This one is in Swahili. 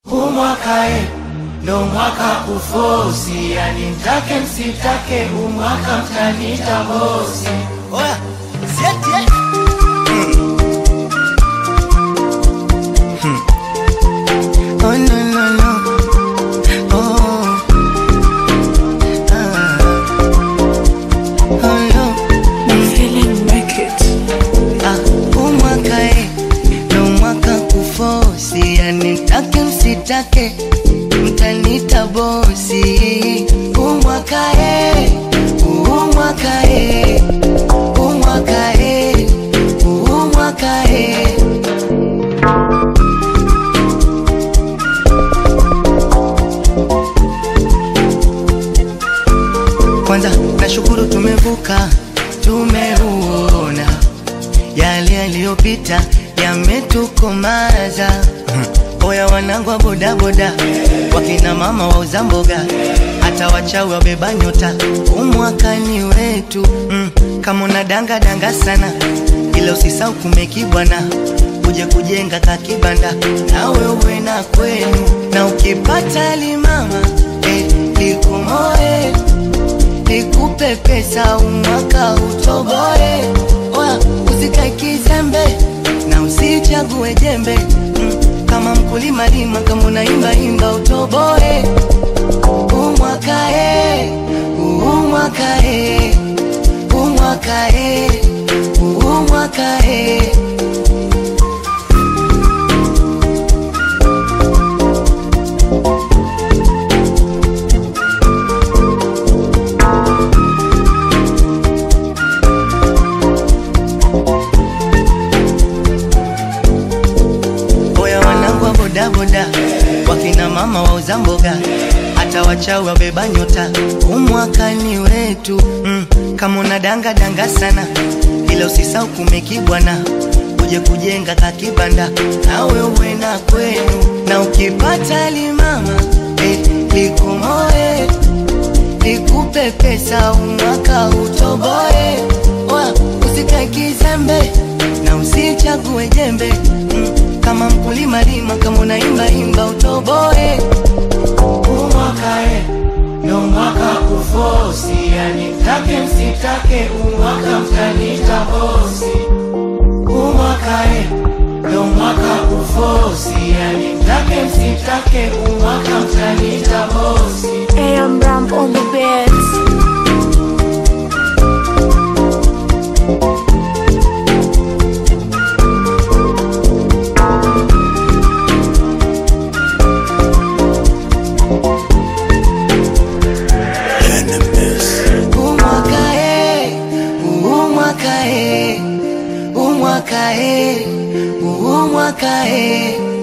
Umwaka ndo mwaka kufosi, yani mtake msitake umwaka mtanita bosi. Oya, sieti Oh no no no, oh oh no, I'm feeling naked. umwaka ndo mwaka kufosi, yani mtake msitake mtanita bosi. Umwaka umwaka umwaka umwaka Kwanza nashukuru tumevuka, tumeuona yale yaliyopita yametukomaza. Oya wanangu wa bodaboda, wakina mama wauza mboga, hata wachawi wabeba nyota, umwaka ni wetu. Kama unadanga danga sana, ila usisahau kumekibwana, uje kujenga kakibanda na wewe na kwenu, na ukipata limama likumoe nikupe pesa umwaka utoboe. Oya usikae kizembe na usichague jembe, kama mkulima lima, kama unaimba imba utoboe. Umwaka umwaka umwaka umwaka boda, wakina mama wauza mboga, hata wachawi wabeba nyota, umwaka ni wetu. Kama unadanga danga sana, ila usisahau kumekibwana, uje kujenga kakibanda na wewe na kwenu, na ukipata limama likumoe nikupe pesa umwaka utoboe. Oya usikae kizembe na usichague jembe, kama mkulima lima, kama unaimba imba utoboe. Umwaka ndo mwaka kufosi, yani mtake msitake umwaka mtanita bosi. Umwaka ndo mwaka kufosi, yani mtake msitake umwaka mtanita bosi. Hey, I'm Ramp on the beats. Umwaka umwaka